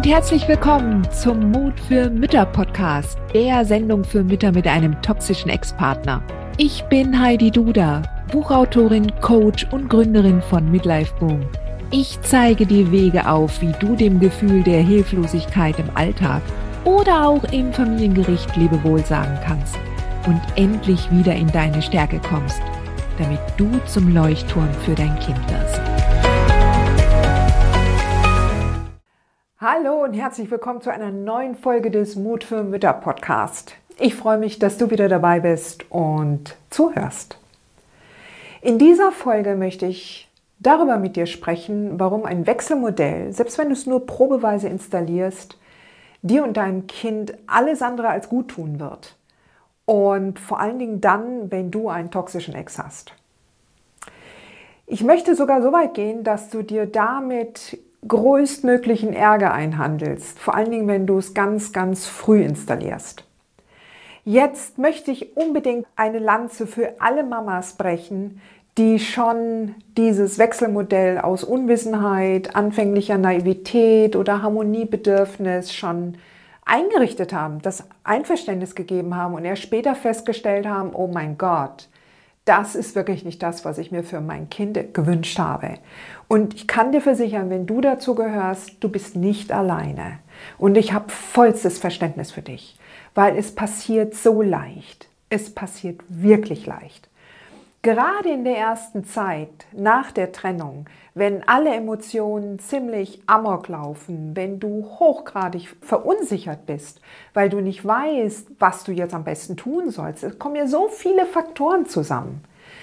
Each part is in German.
und herzlich willkommen zum Mut für Mütter Podcast, der Sendung für Mütter mit einem toxischen Ex-Partner. Ich bin Heidi Duda, Buchautorin, Coach und Gründerin von Midlife Boom. Ich zeige dir Wege auf, wie du dem Gefühl der Hilflosigkeit im Alltag oder auch im Familiengericht Lebewohl sagen kannst und endlich wieder in deine Stärke kommst, damit du zum Leuchtturm für dein Kind wirst. Hallo und herzlich willkommen zu einer neuen Folge des Mut für Mütter Podcast. Ich freue mich, dass du wieder dabei bist und zuhörst. In dieser Folge möchte ich darüber mit dir sprechen, warum ein Wechselmodell, selbst wenn du es nur probeweise installierst, dir und deinem Kind alles andere als gut tun wird. Und vor allen Dingen dann, wenn du einen toxischen Ex hast. Ich möchte sogar so weit gehen, dass du dir damit größtmöglichen Ärger einhandelst, vor allen Dingen, wenn du es ganz, ganz früh installierst. Jetzt möchte ich unbedingt eine Lanze für alle Mamas brechen, die schon dieses Wechselmodell aus Unwissenheit, anfänglicher Naivität oder Harmoniebedürfnis schon eingerichtet haben, das Einverständnis gegeben haben und erst später festgestellt haben, oh mein Gott, das ist wirklich nicht das, was ich mir für mein Kind gewünscht habe. Und ich kann dir versichern, wenn du dazu gehörst, du bist nicht alleine. Und ich habe vollstes Verständnis für dich, weil es passiert so leicht. Es passiert wirklich leicht. Gerade in der ersten Zeit, nach der Trennung, wenn alle Emotionen ziemlich amok laufen, wenn du hochgradig verunsichert bist, weil du nicht weißt, was du jetzt am besten tun sollst. Es kommen ja so viele Faktoren zusammen.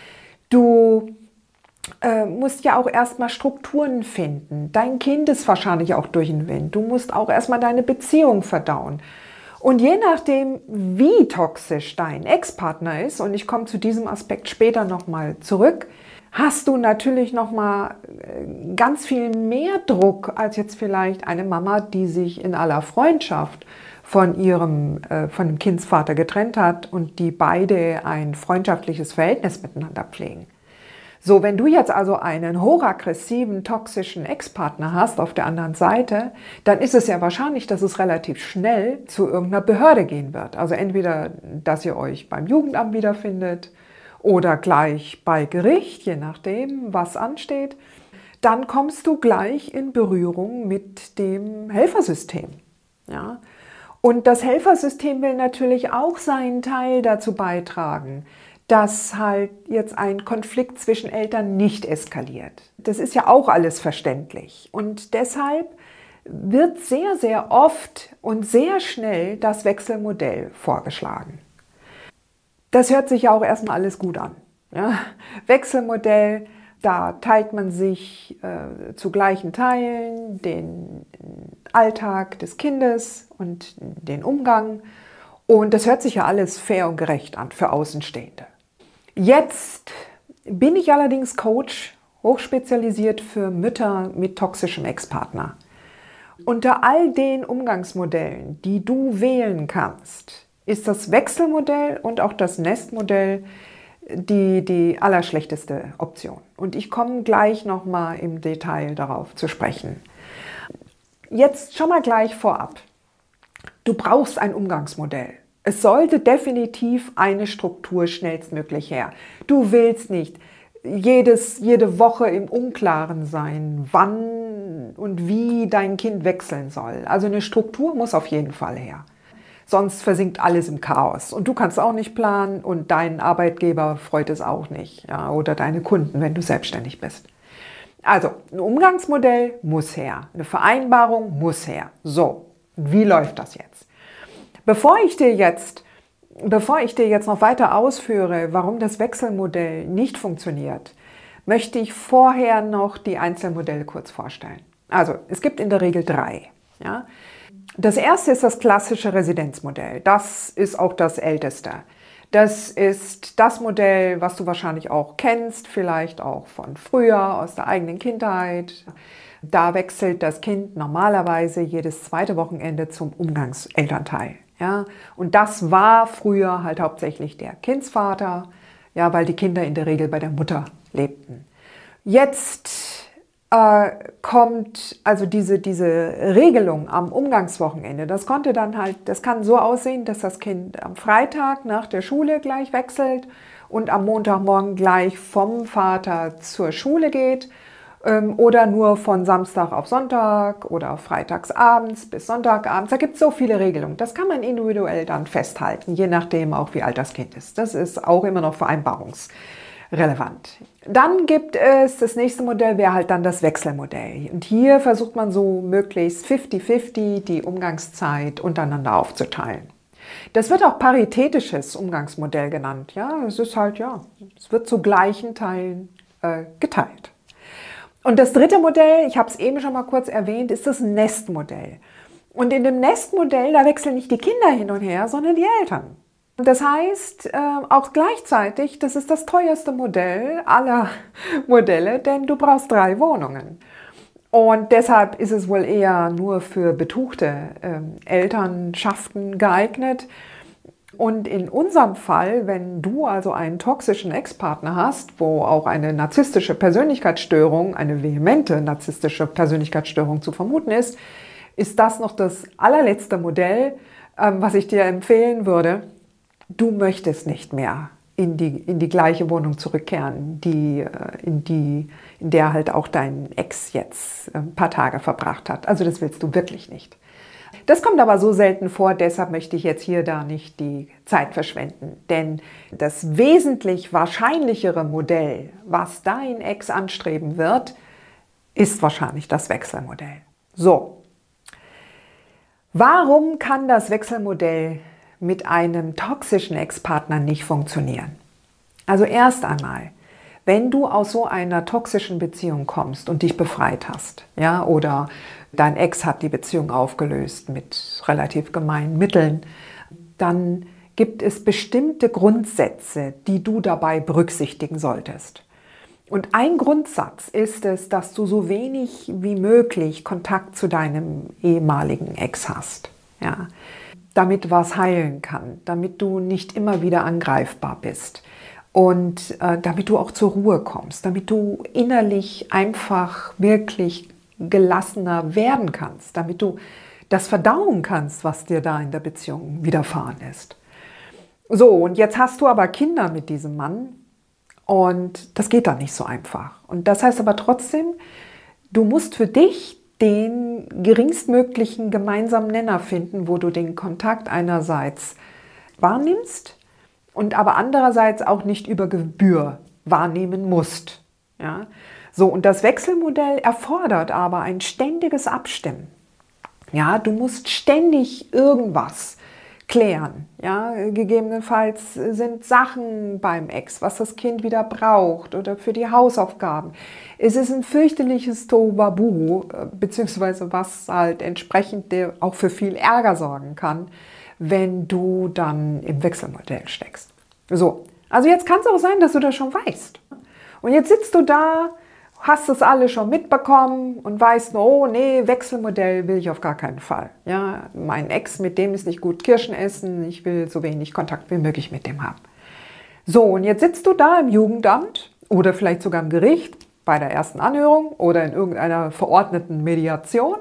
Du musst ja auch erstmal Strukturen finden. Dein Kind ist wahrscheinlich auch durch den Wind. Du musst auch erstmal deine Beziehung verdauen. Und je nachdem, wie toxisch dein Ex-Partner ist, und ich komme zu diesem Aspekt später nochmal zurück, hast du natürlich nochmal ganz viel mehr Druck als jetzt vielleicht eine Mama, die sich in aller Freundschaft von dem Kindsvater getrennt hat und die beide ein freundschaftliches Verhältnis miteinander pflegen. So, wenn du jetzt also einen hochaggressiven, toxischen Ex-Partner hast auf der anderen Seite, dann ist es ja wahrscheinlich, dass es relativ schnell zu irgendeiner Behörde gehen wird. Also entweder, dass ihr euch beim Jugendamt wiederfindet oder gleich bei Gericht, je nachdem, was ansteht. Dann kommst du gleich in Berührung mit dem Helfersystem. Ja? Und das Helfersystem will natürlich auch seinen Teil dazu beitragen, dass halt jetzt ein Konflikt zwischen Eltern nicht eskaliert. Das ist ja auch alles verständlich. Und deshalb wird sehr, sehr oft und sehr schnell das Wechselmodell vorgeschlagen. Das hört sich ja auch erstmal alles gut an. Ja? Wechselmodell, da teilt man sich zu gleichen Teilen den Alltag des Kindes und den Umgang. Und das hört sich ja alles fair und gerecht an für Außenstehende. Jetzt bin ich allerdings Coach, hochspezialisiert für Mütter mit toxischem Ex-Partner. Unter all den Umgangsmodellen, die du wählen kannst, ist das Wechselmodell und auch das Nestmodell die allerschlechteste Option. Und ich komme gleich nochmal im Detail darauf zu sprechen. Jetzt schon mal gleich vorab. Du brauchst ein Umgangsmodell. Es sollte definitiv eine Struktur schnellstmöglich her. Du willst nicht jede Woche im Unklaren sein, wann und wie dein Kind wechseln soll. Also eine Struktur muss auf jeden Fall her. Sonst versinkt alles im Chaos. Und du kannst auch nicht planen und dein Arbeitgeber freut es auch nicht. Ja, oder deine Kunden, wenn du selbstständig bist. Also ein Umgangsmodell muss her. Eine Vereinbarung muss her. So, wie läuft das jetzt? Bevor ich dir jetzt noch weiter ausführe, warum das Wechselmodell nicht funktioniert, möchte ich vorher noch die Einzelmodelle kurz vorstellen. Also, es gibt in der Regel 3. Ja? Das erste ist das klassische Residenzmodell. Das ist auch das älteste. Das ist das Modell, was du wahrscheinlich auch kennst, vielleicht auch von früher, aus der eigenen Kindheit. Da wechselt das Kind normalerweise jedes zweite Wochenende zum Umgangselternteil. Ja, und das war früher halt hauptsächlich der Kindsvater, ja, weil die Kinder in der Regel bei der Mutter lebten. Jetzt kommt also diese Regelung am Umgangswochenende. Das kann so aussehen, dass das Kind am Freitag nach der Schule gleich wechselt und am Montagmorgen gleich vom Vater zur Schule geht oder nur von Samstag auf Sonntag oder freitagsabends bis Sonntagabends. Da gibt es so viele Regelungen. Das kann man individuell dann festhalten, je nachdem auch wie alt das Kind ist. Das ist auch immer noch vereinbarungsrelevant. Dann gibt es, das nächste Modell wäre halt dann das Wechselmodell. Und hier versucht man so möglichst 50-50 die Umgangszeit untereinander aufzuteilen. Das wird auch paritätisches Umgangsmodell genannt. Ja, es ist halt, es wird zu gleichen Teilen geteilt. Und das dritte Modell, ich habe es eben schon mal kurz erwähnt, ist das Nestmodell. Und in dem Nestmodell, da wechseln nicht die Kinder hin und her, sondern die Eltern. Und das heißt auch gleichzeitig, das ist das teuerste Modell aller Modelle, denn du brauchst 3 Wohnungen. Und deshalb ist es wohl eher nur für betuchte Elternschaften geeignet. Und in unserem Fall, wenn du also einen toxischen Ex-Partner hast, wo auch eine narzisstische Persönlichkeitsstörung, eine vehemente narzisstische Persönlichkeitsstörung zu vermuten ist das noch das allerletzte Modell, was ich dir empfehlen würde. Du möchtest nicht mehr in die gleiche Wohnung zurückkehren, in der halt auch dein Ex jetzt ein paar Tage verbracht hat. Also das willst du wirklich nicht. Das kommt aber so selten vor, deshalb möchte ich jetzt hier da nicht die Zeit verschwenden. Denn das wesentlich wahrscheinlichere Modell, was dein Ex anstreben wird, ist wahrscheinlich das Wechselmodell. So, warum kann das Wechselmodell mit einem toxischen Ex-Partner nicht funktionieren? Also erst einmal, wenn du aus so einer toxischen Beziehung kommst und dich befreit hast, ja, oder dein Ex hat die Beziehung aufgelöst mit relativ gemeinen Mitteln, dann gibt es bestimmte Grundsätze, die du dabei berücksichtigen solltest. Und ein Grundsatz ist es, dass du so wenig wie möglich Kontakt zu deinem ehemaligen Ex hast, ja, damit was heilen kann, damit du nicht immer wieder angreifbar bist. Und damit du auch zur Ruhe kommst, damit du innerlich einfach wirklich gelassener werden kannst, damit du das verdauen kannst, was dir da in der Beziehung widerfahren ist. So, und jetzt hast du aber Kinder mit diesem Mann und das geht dann nicht so einfach. Und das heißt aber trotzdem, du musst für dich den geringstmöglichen gemeinsamen Nenner finden, wo du den Kontakt einerseits wahrnimmst, und aber andererseits auch nicht über Gebühr wahrnehmen musst. Ja? So, und das Wechselmodell erfordert aber ein ständiges Abstimmen. Ja, du musst ständig irgendwas klären. Ja? Gegebenenfalls sind Sachen beim Ex, was das Kind wieder braucht oder für die Hausaufgaben. Es ist ein fürchterliches Tohuwabohu, beziehungsweise was halt entsprechend dir auch für viel Ärger sorgen kann, wenn du dann im Wechselmodell steckst. So, also jetzt kann es auch sein, dass du das schon weißt. Und jetzt sitzt du da, hast das alles schon mitbekommen und weißt nur, oh nee, Wechselmodell will ich auf gar keinen Fall. Ja, mein Ex, mit dem ist nicht gut Kirschen essen, ich will so wenig Kontakt wie möglich mit dem haben. So, und jetzt sitzt du da im Jugendamt oder vielleicht sogar im Gericht bei der ersten Anhörung oder in irgendeiner verordneten Mediation.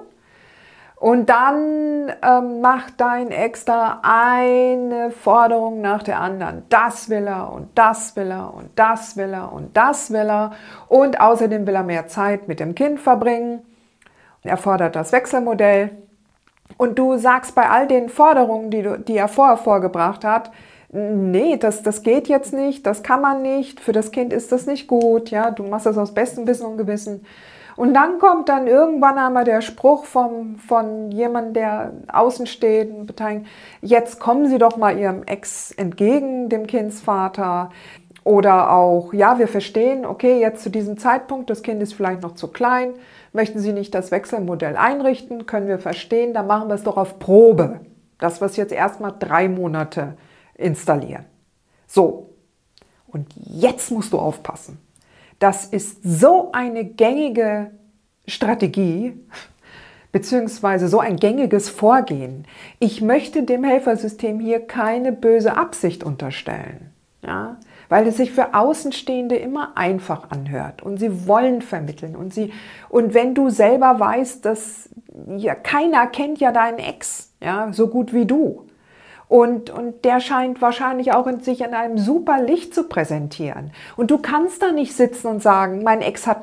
Und dann macht dein Ex da eine Forderung nach der anderen. Das will er und das will er und das will er und das will er. Und außerdem will er mehr Zeit mit dem Kind verbringen. Er fordert das Wechselmodell. Und du sagst bei all den Forderungen, die er vorher vorgebracht hat, nee, das geht jetzt nicht, das kann man nicht, für das Kind ist das nicht gut. Ja, du machst das aus bestem Wissen und Gewissen. Und dann kommt dann irgendwann einmal der Spruch von jemandem, der außen steht und beteiligt, jetzt kommen Sie doch mal Ihrem Ex entgegen, dem Kindsvater. Oder auch, ja, wir verstehen, okay, jetzt zu diesem Zeitpunkt, das Kind ist vielleicht noch zu klein, möchten Sie nicht das Wechselmodell einrichten, können wir verstehen, dann machen wir es doch auf Probe, dass wir es jetzt erstmal 3 Monate installieren. So, und jetzt musst du aufpassen. Das ist so eine gängige Strategie, beziehungsweise so ein gängiges Vorgehen. Ich möchte dem Helfersystem hier keine böse Absicht unterstellen. Ja? weil es sich für Außenstehende immer einfach anhört und sie wollen vermitteln und wenn du selber weißt, dass ja, keiner kennt ja deinen Ex, ja, so gut wie du. Und der scheint wahrscheinlich auch sich in einem super Licht zu präsentieren. Und du kannst da nicht sitzen und sagen, mein Ex hat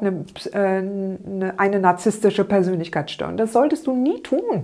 eine narzisstische Persönlichkeitsstörung. Das solltest du nie tun.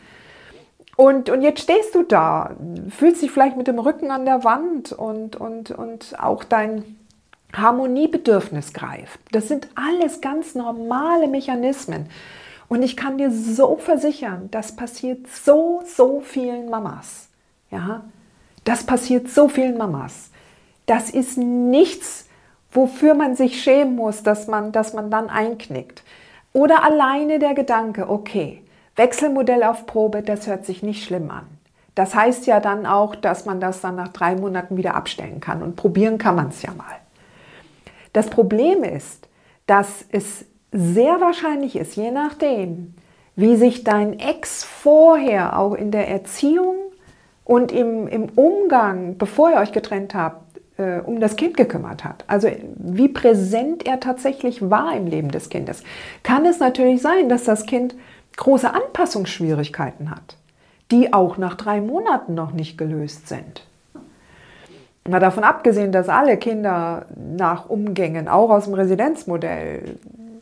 Und jetzt stehst du da, fühlst dich vielleicht mit dem Rücken an der Wand und auch dein Harmoniebedürfnis greift. Das sind alles ganz normale Mechanismen. Und ich kann dir so versichern, das passiert so vielen Mamas. Ja, das passiert so vielen Mamas. Das ist nichts, wofür man sich schämen muss, dass man dann einknickt. Oder alleine der Gedanke, okay, Wechselmodell auf Probe, das hört sich nicht schlimm an. Das heißt ja dann auch, dass man das dann nach 3 Monaten wieder abstellen kann. Und probieren kann man es ja mal. Das Problem ist, dass es sehr wahrscheinlich ist, je nachdem, wie sich dein Ex vorher auch in der Erziehung und im Umgang, bevor ihr euch getrennt habt, um das Kind gekümmert hat. Also wie präsent er tatsächlich war im Leben des Kindes. Kann es natürlich sein, dass das Kind große Anpassungsschwierigkeiten hat, die auch nach 3 Monaten noch nicht gelöst sind. Mal davon abgesehen, dass alle Kinder nach Umgängen, auch aus dem Residenzmodell,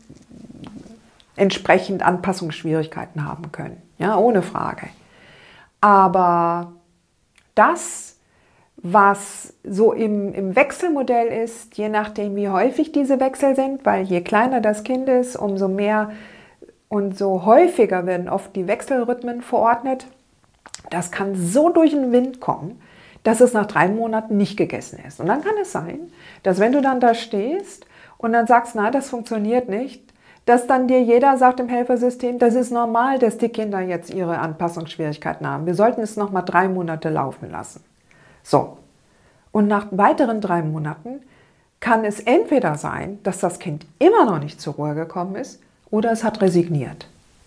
entsprechend Anpassungsschwierigkeiten haben können. Ja, ohne Frage. Aber das, was so im Wechselmodell ist, je nachdem wie häufig diese Wechsel sind, weil je kleiner das Kind ist, umso mehr und so häufiger werden oft die Wechselrhythmen verordnet, das kann so durch den Wind kommen, dass es nach 3 Monaten nicht gegessen ist. Und dann kann es sein, dass wenn du dann da stehst und dann sagst, na, das funktioniert nicht, dass dann dir jeder sagt im Helfersystem, das ist normal, dass die Kinder jetzt ihre Anpassungsschwierigkeiten haben. Wir sollten es noch mal 3 Monate laufen lassen. So. Und nach weiteren 3 Monaten kann es entweder sein, dass das Kind immer noch nicht zur Ruhe gekommen ist, oder es hat resigniert.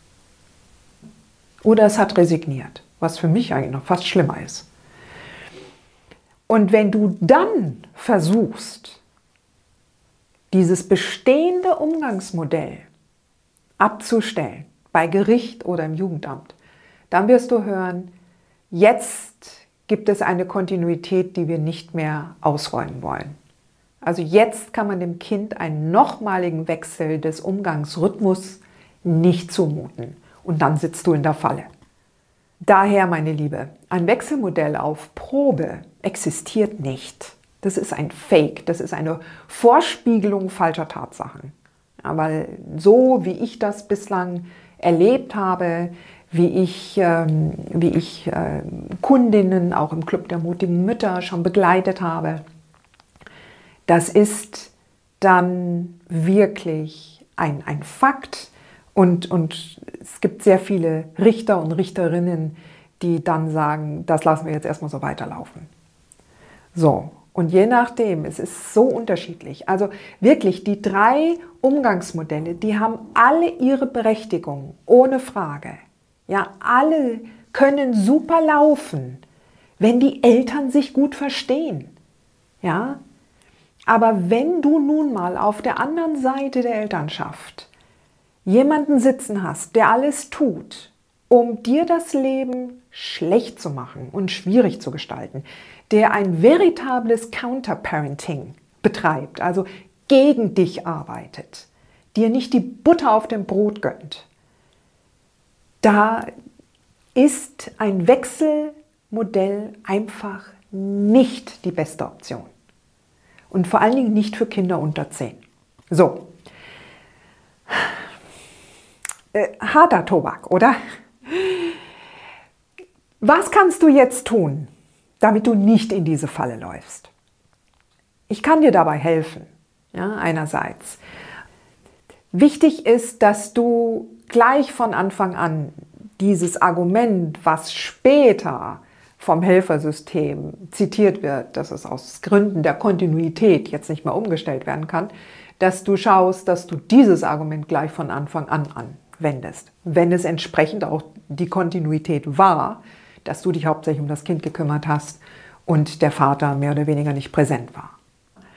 Oder es hat resigniert, was für mich eigentlich noch fast schlimmer ist. Und wenn du dann versuchst, dieses bestehende Umgangsmodell abzustellen, bei Gericht oder im Jugendamt, dann wirst du hören, jetzt gibt es eine Kontinuität, die wir nicht mehr ausräumen wollen. Also jetzt kann man dem Kind einen nochmaligen Wechsel des Umgangsrhythmus nicht zumuten. Und dann sitzt du in der Falle. Daher, meine Liebe, ein Wechselmodell auf Probe existiert nicht. Das ist ein Fake, das ist eine Vorspiegelung falscher Tatsachen. Ja, weil so, wie ich das bislang erlebt habe, wie ich Kundinnen auch im Club der mutigen Mütter schon begleitet habe, das ist dann wirklich ein Fakt. Und es gibt sehr viele Richter und Richterinnen, die dann sagen, das lassen wir jetzt erstmal so weiterlaufen. So, und je nachdem, es ist so unterschiedlich. Also wirklich, die 3 Umgangsmodelle, die haben alle ihre Berechtigung, ohne Frage. Ja, alle können super laufen, wenn die Eltern sich gut verstehen. Ja, aber wenn du nun mal auf der anderen Seite der Elternschaft jemanden sitzen hast, der alles tut, um dir das Leben schlecht zu machen und schwierig zu gestalten, der ein veritables Counterparenting betreibt, also gegen dich arbeitet, dir nicht die Butter auf dem Brot gönnt, da ist ein Wechselmodell einfach nicht die beste Option. Und vor allen Dingen nicht für Kinder unter 10. So. Harter Tobak, oder? Was kannst du jetzt tun, damit du nicht in diese Falle läufst? Ich kann dir dabei helfen, ja, einerseits. Wichtig ist, dass du gleich von Anfang an dieses Argument, was später vom Helfersystem zitiert wird, dass es aus Gründen der Kontinuität jetzt nicht mehr umgestellt werden kann, dass du schaust, dass du dieses Argument gleich von Anfang an anwendest. Wenn es entsprechend auch die Kontinuität war, dass du dich hauptsächlich um das Kind gekümmert hast und der Vater mehr oder weniger nicht präsent war.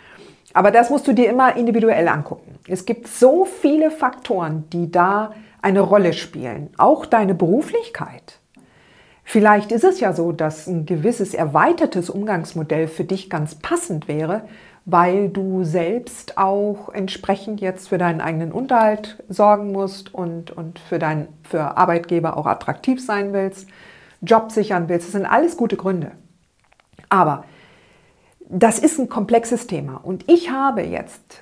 Aber das musst du dir immer individuell angucken. Es gibt so viele Faktoren, die da eine Rolle spielen. Auch deine Beruflichkeit. Vielleicht ist es ja so, dass ein gewisses erweitertes Umgangsmodell für dich ganz passend wäre, weil du selbst auch entsprechend jetzt für deinen eigenen Unterhalt sorgen musst und für Arbeitgeber auch attraktiv sein willst, Job sichern willst. Das sind alles gute Gründe. Aber das ist ein komplexes Thema und ich habe jetzt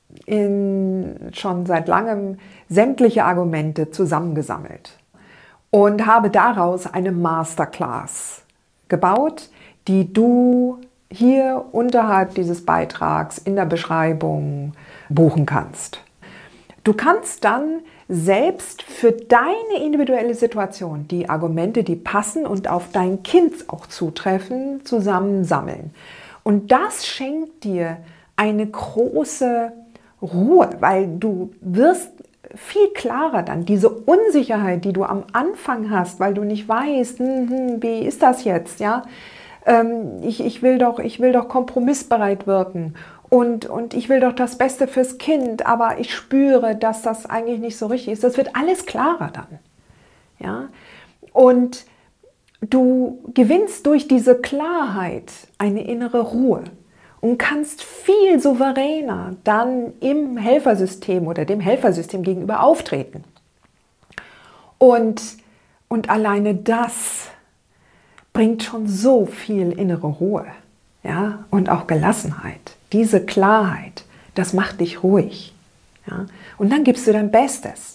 schon seit langem sämtliche Argumente zusammengesammelt und habe daraus eine Masterclass gebaut, die du hier unterhalb dieses Beitrags in der Beschreibung buchen kannst. Du kannst dann selbst für deine individuelle Situation die Argumente, die passen und auf dein Kind auch zutreffen, zusammensammeln. Und das schenkt dir eine große Ruhe, weil du wirst viel klarer dann, diese Unsicherheit, die du am Anfang hast, weil du nicht weißt, wie ist das jetzt, ja? Ich will doch kompromissbereit wirken und ich will doch das Beste fürs Kind, aber ich spüre, dass das eigentlich nicht so richtig ist. Das wird alles klarer dann, ja? Und du gewinnst durch diese Klarheit eine innere Ruhe und kannst viel souveräner dann im Helfersystem oder dem Helfersystem gegenüber auftreten. Und alleine das bringt schon so viel innere Ruhe, ja? Und auch Gelassenheit. Diese Klarheit, das macht dich ruhig. Ja? Und dann gibst du dein Bestes.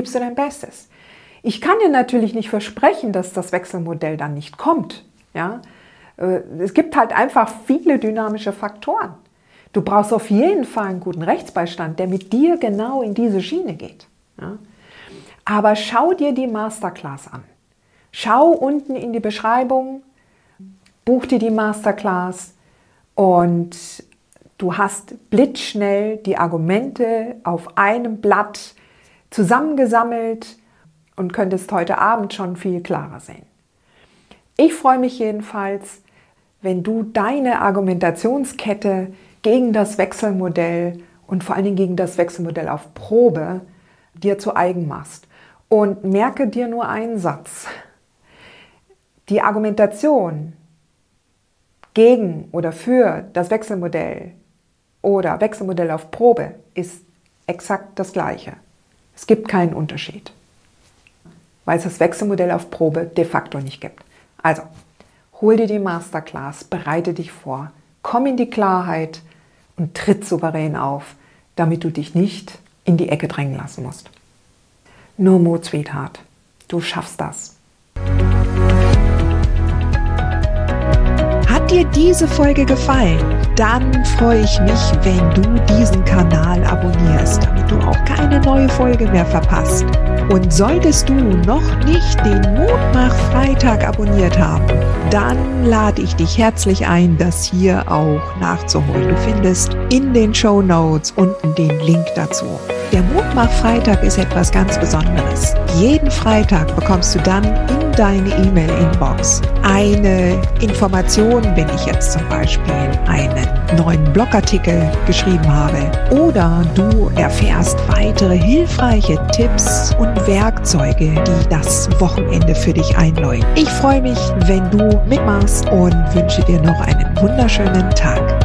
Ich kann dir natürlich nicht versprechen, dass das Wechselmodell dann nicht kommt. Ja? Es gibt halt einfach viele dynamische Faktoren. Du brauchst auf jeden Fall einen guten Rechtsbeistand, der mit dir genau in diese Schiene geht. Ja? Aber schau dir die Masterclass an. Schau unten in die Beschreibung, buch dir die Masterclass und du hast blitzschnell die Argumente auf einem Blatt zusammengesammelt und könntest heute Abend schon viel klarer sehen. Ich freue mich jedenfalls, wenn du deine Argumentationskette gegen das Wechselmodell und vor allen Dingen gegen das Wechselmodell auf Probe dir zu eigen machst. Und merke dir nur einen Satz. Die Argumentation gegen oder für das Wechselmodell oder Wechselmodell auf Probe ist exakt das Gleiche. Es gibt keinen Unterschied, weil es das Wechselmodell auf Probe de facto nicht gibt. Also, hol dir die Masterclass, bereite dich vor, komm in die Klarheit und tritt souverän auf, damit du dich nicht in die Ecke drängen lassen musst. No Mut, Sweetheart. Du schaffst das. Hat dir diese Folge gefallen? Dann freue ich mich, wenn du diesen Kanal abonnierst, damit du auch keine neue Folge mehr verpasst. Und solltest du noch nicht den Mutmach-Freitag abonniert haben, dann lade ich dich herzlich ein, das hier auch nachzuholen. Du findest in den Shownotes unten den Link dazu. Der Mutmach-Freitag ist etwas ganz Besonderes. Jeden Freitag bekommst du dann in deine E-Mail-Inbox eine Information, wenn ich jetzt zum Beispiel einen neuen Blogartikel geschrieben habe, oder du erfährst weitere hilfreiche Tipps und Werkzeuge, die das Wochenende für dich einläuten. Ich freue mich, wenn du mitmachst und wünsche dir noch einen wunderschönen Tag.